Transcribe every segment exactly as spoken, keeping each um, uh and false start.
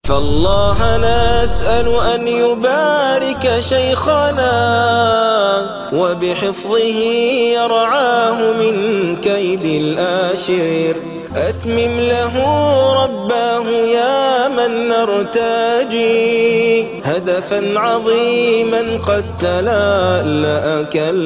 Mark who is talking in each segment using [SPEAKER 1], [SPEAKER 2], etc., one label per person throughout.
[SPEAKER 1] فالله نسأل أن يبارك شيخنا وبحفظه يرعاه من كيد الآشر. أتمم له رباه يا من نرتجي هدفا عظيما قد تلألأ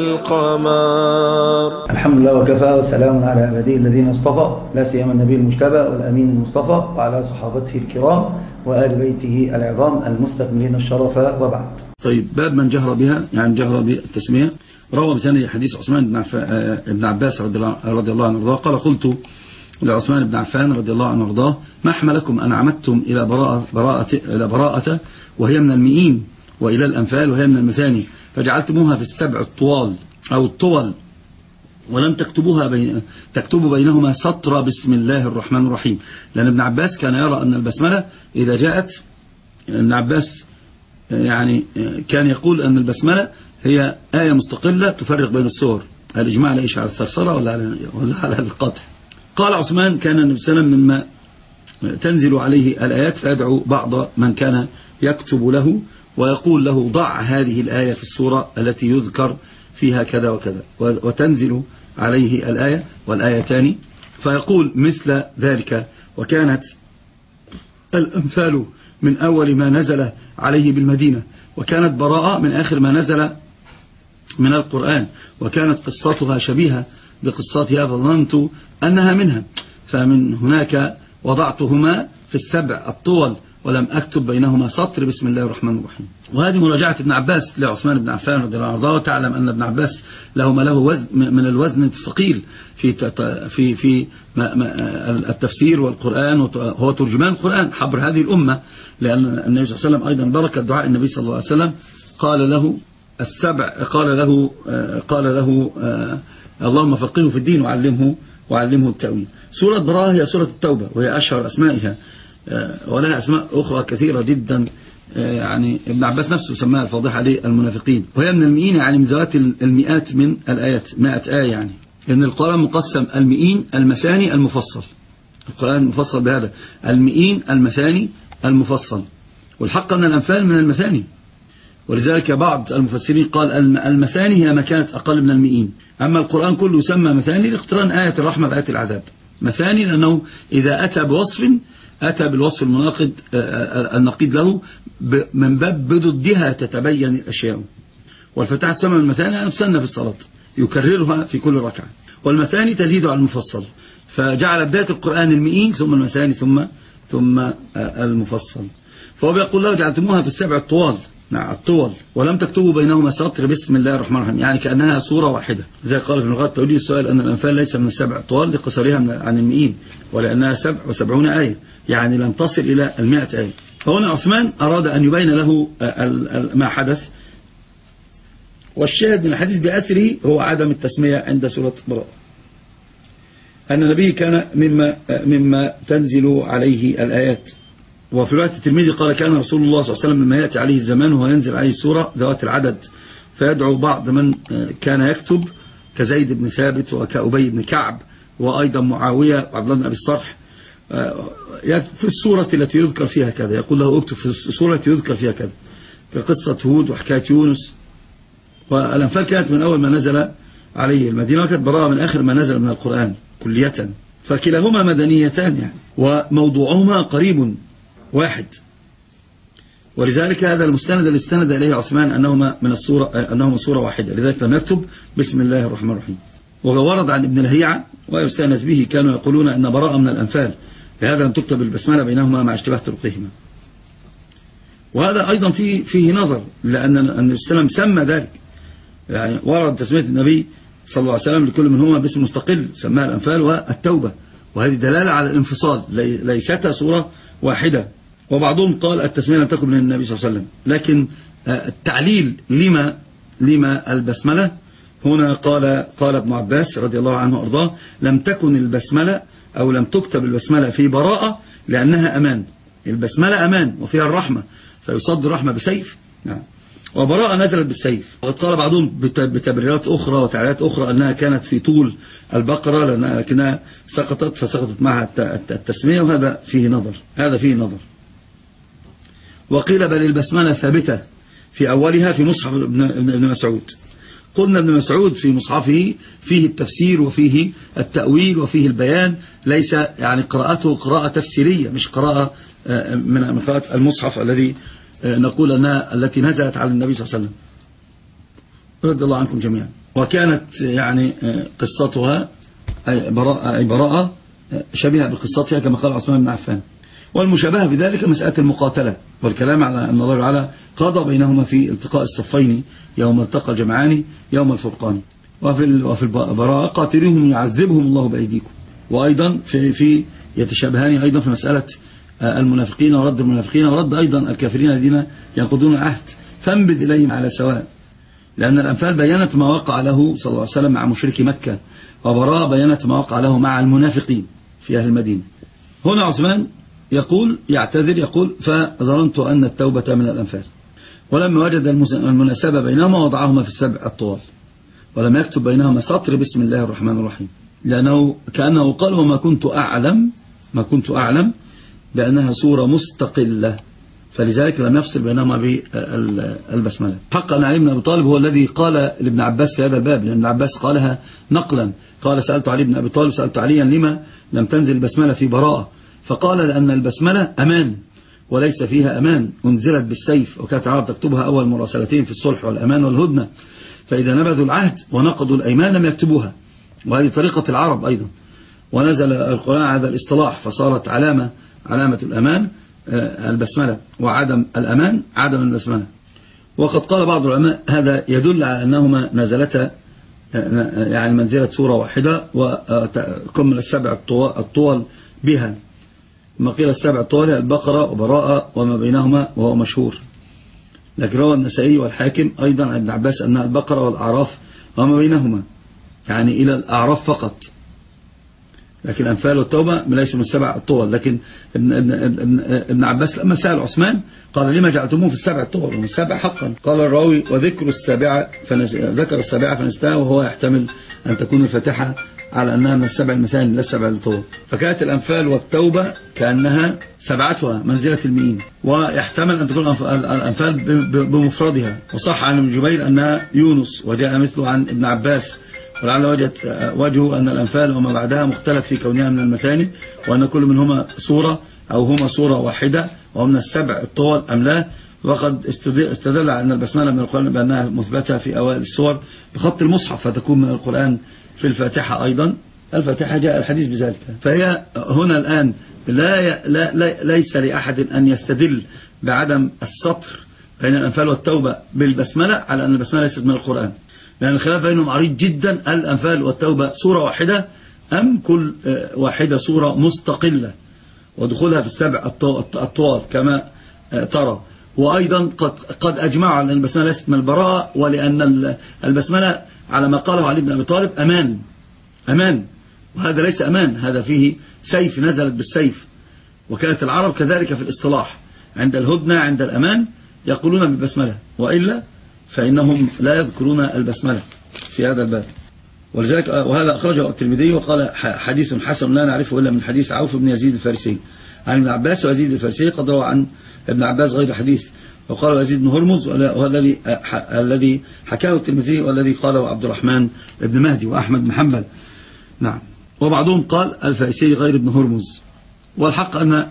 [SPEAKER 1] كالقمر.
[SPEAKER 2] الحمد لله وكفى وسلام على عباده الذين اصطفى، لا سيما النبي المجتبى والأمين المصطفى وعلى صحابته الكرام وآل بيته العظام المستكملين الشرف، وبعد.
[SPEAKER 3] طيب، باب من جهر بها، يعني جهر بالتسمية. روى بسند حديث عثمان بن عباس رضي الله عنه وارضاه قال: قلت لعثمان بن عفان رضي الله عنه وارضاه: ما حملكم أن عمدتم إلى براءة, براءة, إلى براءة وهي من المئين، وإلى الأنفال وهي من المثاني، فجعلتموها في السبع الطوال أو الطول، ولم تكتبوها بين تكتبوا بينهما سطر بسم الله الرحمن الرحيم. لأن ابن عباس كان يرى أن البسملة إذا جاءت، ابن عباس يعني كان يقول أن البسملة هي آية مستقلة تفرق بين السور. الإجماع ليش على الثرثرة ولا على, ولا على القطع. قال عثمان: كان النبي صلى الله عليه وسلم مما تنزل عليه الآيات فيدعو بعض من كان يكتب له ويقول له: ضع هذه الآية في السورة التي يذكر فيها كذا وكذا، وتنزل عليه الآية والآيتان فيقول مثل ذلك. وكانت الأنفال من أول ما نزل عليه بالمدينة، وكانت براءة من آخر ما نزل من القرآن، وكانت قصتها شبيهة بقصاتها فظننت أنها منها، فمن هناك وضعتهما في السبع الطول ولم أكتب بينهما سطر بسم الله الرحمن الرحيم. وهذه مراجعة ابن عباس لعثمان بن عفان رضي الله عنه. تعلم أن ابن عباس له ما له وزن من الوزن الثقيل في في في التفسير والقرآن، وهو ترجمان القرآن حبر هذه الأمة، لأن النبي صلى الله عليه وسلم أيضا بركة دعاء النبي صلى الله عليه وسلم قال له السبع قال له قال له اللهم فقهه في الدين وعلمه وعلمه التأويل. سورة براءة هي سورة التوبة، وهي أشهر أسمائها، ولها أسماء أخرى كثيرة جدا. يعني ابن عباس نفسه سماها الفاضحة للمنافقين. وهي من المئين، يعني من ذوات المئات من الآيات، مئة آية، يعني لأن القرآن مقسم المئين المثاني المفصل. القرآن مفصل بهذا المئين المثاني المفصل، والحق أن الأنفال من المثاني، ولذلك بعض المفسرين قال المثاني هي ما كانت أقل من المئين. أما القرآن كله يسمى مثاني لاقتران آية الرحمة بآية العذاب. مثاني لأنه إذا أتى بوصف أتى بالوصف المناقض النقيض له من باب بضدها تتبين الأشياء. والفتاة تسمى المثاني أن تسنى في الصلاة يكررها في كل ركعة، والمثاني تزيد على المفصل، فجعل بداية القرآن المئين ثم المثاني ثم ثم المفصل. فهو بيقول له: جعلتموها في السبع الطوال، نعم الطول، ولم تكتبوا بينهما سطر بسم الله الرحمن الرحيم، يعني كأنها سورة واحدة. زي قال في لغات توليد السؤال أن الأنفال ليس من السبع الطوال لقصرها عن المئين، ولأنها سبع وسبعون آية، يعني لم تصل إلى المئة آية. فهنا عثمان أراد أن يبين له ما حدث، والشاهد من الحديث بأسره هو عدم التسمية عند سورة براءة، أن النبي كان مما, مما تنزل عليه الآيات. وفي رواية الترمذي قال: كان رسول الله صلى الله عليه وسلم لما يأتي عليه الزمان وينزل عليه السورة ذوات العدد فيدعو بعض من كان يكتب كزيد بن ثابت وكأبي بن كعب وأيضا معاوية وعبد الله بن أبي الصرح في السورة التي يذكر فيها كذا، يقول له: اكتب في السورة التي يذكر فيها كذا، كقصة هود وحكاية يونس. والأنفال كانت من أول ما نزل عليه المدينة، وكانت براءة من آخر ما نزل من القرآن كلية، فكلاهما مدنيتان يعني، وموضوعهما قريب واحد. ولذلك هذا المستند اللي استند إليه عثمان أنهما من السورة أنهما سورة واحدة، لذلك لم يكتب بسم الله الرحمن الرحيم. وورد عن ابن لهيعة ويستأنس به كانوا يقولون أن براءة من الأنفال، لهذا لم تكتب البسملة بينهما مع اشتباه طرقهما. وهذا أيضا فيه فيه نظر، لأن النبي صلى الله عليه وسلم سمى ذلك، يعني ورد تسمية النبي صلى الله عليه وسلم لكل منهما باسم مستقل سماها الأنفال والتوبة، وهذه دلالة على الانفصال، ليست سورة واحدة. وبعضهم قال التسمية لم تكن من النبي صلى الله عليه وسلم، لكن التعليل لما لما البسملة هنا قال قال ابن عباس رضي الله عنه وارضاه: لم تكن البسملة أو لم تكتب البسملة في براءة لأنها أمان. البسملة أمان وفيها الرحمة، فيصد الرحمة بسيف. نعم. وبراءة نزلت بالسيف. وقد قال بعضهم بتبريرات أخرى وتعليلات أخرى أنها كانت في طول البقرة لكنها سقطت فسقطت معها التسمية، وهذا فيه نظر هذا فيه نظر وقيل بل البسملة ثابتة في أولها في مصحف ابن, ابن مسعود. قلنا ابن مسعود في مصحفه فيه التفسير وفيه التأويل وفيه البيان، ليس يعني قراءته قراءة تفسيرية، مش قراءة من قراءة المصحف الذي نقول أنها التي نزلت على النبي صلى الله عليه وسلم رضي الله عنكم جميعا. وكانت يعني قصتها أي براءة شبيهة بقصتها كما قال عثمان بن عفان. والمشابهة بذلك مسألة المقاتلة والكلام على أن الله تعالى قضى بينهما في التقاء الصفين يوم التقى جمعان يوم الفرقان. وفي وفي البراءة قاتلوهم يعذبهم الله بأيديكم. وأيضا في في يتشابهان أيضا في مسألة المنافقين ورد المنافقين ورد أيضا الكافرين الذين ينقضون العهد فانبذ إليهم على سواء، لأن الأنفال بينت ما وقع له صلى الله عليه وسلم مع مشركي مكة، وبراءة بينت ما وقع له مع المنافقين في أهل المدينة. هنا عثمان يقول يعتذر يقول فظننت أن التوبة من الأنفال، ولما وجد المناسبة بينهما وضعهما في السبع الطوال، ولم يكتب بينهما سطر بسم الله الرحمن الرحيم، لأنه كأنه قال وما كنت أعلم ما كنت أعلم بأنها سورة مستقلة، فلذلك لم يفصل بينهما بالبسملة. حقا أن علي بن أبي طالب هو الذي قال لابن عباس في هذا الباب، لأن ابن عباس قالها نقلا، قال سألت علي بن أبي طالب سألت عليا لما لم تنزل البسملة في براءة، فقال لأن البسملة أمان وليس فيها أمان، انزلت بالسيف، وكانت العرب تكتبها أول مراسلتين في الصلح والأمان والهدنة، فإذا نبذوا العهد ونقضوا الأيمان لم يكتبوها، وهذه طريقة العرب أيضا. ونزل القرآن هذا الاصطلاح فصارت علامة علامة الأمان البسملة، وعدم الأمان عدم البسملة. وقد قال بعض العلماء هذا يدل على أنهما نزلتا يعني منزلة سورة واحدة وكمل السبع الطوال بها، ما قيل السبع الطوال البقرة وبراءة وما بينهما وهو مشهور، لكن روى النسائي والحاكم أيضا عن ابن عباس أنها البقرة والأعراف وما بينهما، يعني إلى الأعراف فقط، لكن الأنفال والتوبة ليس من السبع الطوال. لكن ابن, ابن, ابن, ابن عباس لما سأل عثمان قال لما جعلتموه في السبع الطوال ومن السبع حقا؟ قال الراوي وذكر السابعة ذكر السابعة فنستاه، وهو يحتمل أن تكون الفاتحة على أنها من السبع المثاني لا السبع الطوال، فكانت الأنفال والتوبة كأنها سبعتها منزلة المئين، ويحتمل أن تكون الأنفال بمفردها. وصح عن ابن جبير أنها يونس، وجاء مثله عن ابن عباس، ولعل وجد وجهه أن الأنفال وما بعدها مختلف في كونها من المثاني، وأن كل منهما صورة أو هما صورة واحدة ومن السبع الطوال أم لا. وقد استدل على أن البسملة من القرآن بأنها مثبتة في أوائل السور بخط المصحف، فتكون من القرآن في الفاتحة أيضا، الفاتحة جاء الحديث بذلك. فهي هنا الآن لا لا لا ليس لأحد أن يستدل بعدم السطر بين الأنفال والتوبة بالبسملة على أن البسملة ليست من القرآن، لأن الخلاف بينهم عريض جدا، الأنفال والتوبة صورة واحدة أم كل واحدة صورة مستقلة ودخولها في السبع الطوال كما ترى. وأيضا قد, قد أجمعوا على أن البسملة ليست من البراءة، ولأن البسملة على ما قاله علي بن أبي طالب أمان أمان وهذا ليس أمان، هذا فيه سيف نزلت بالسيف. وكانت العرب كذلك في الاصطلاح عند الهدنة عند الأمان يقولون بالبسملة، وإلا فإنهم لا يذكرون البسملة في هذا الباب. ولذلك وهذا أخرجه الترمذي وقال حديث حسن لا نعرفه إلا من حديث عوف بن يزيد الفارسي عن ابن عباس، ويزيد الفارسي قد روى عن ابن عباس غير حديث، وقال يزيد بن هرمز والذي الذي حكاه الترمذي والذي قاله عبد الرحمن بن مهدي وأحمد بن حنبل. نعم. وبعضهم قال الفارسي غير ابن هرمز. والحق أن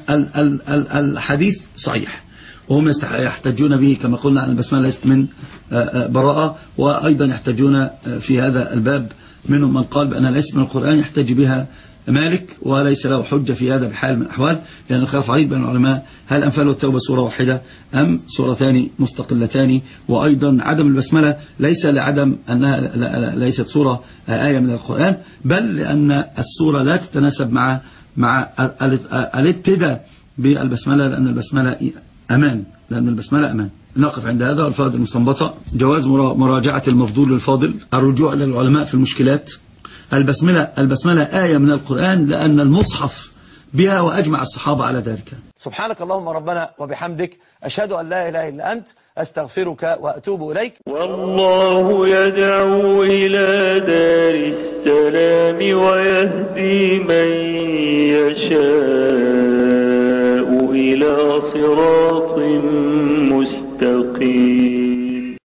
[SPEAKER 3] الحديث صحيح، وهم يحتجون به كما قلنا أن البسملة ليست من براءة، وأيضا يحتجون في هذا الباب منهم من قال بأنها ليست من القرآن يحتج بها مالك، وليس له حجة في هذا بحال من الأحوال، لأن الخلاف عريض بين العلماء هل الأنفال والتوبة سورة واحدة أم سورتان مستقلتان. وأيضا عدم البسملة ليس لعدم أنها ليست سورة آية من القرآن، بل لأن السورة لا تتناسب مع مع الابتداء بالبسملة، لأن البسملة أمان لأن البسملة أمان. نقف عند هذا. الفائدة المستنبطة جواز مراجعة المفضول للفاضل، الرجوع إلى العلماء في المشكلات. البسملة البسملة آية من القرآن لأن المصحف بها وأجمع الصحابة على ذلك.
[SPEAKER 2] سبحانك اللهم ربنا وبحمدك، أشهد أن لا إله إلا أنت، أستغفرك وأتوب إليك.
[SPEAKER 1] والله يدعو إلى دار السلام ويهدي من يشاء إلى صراط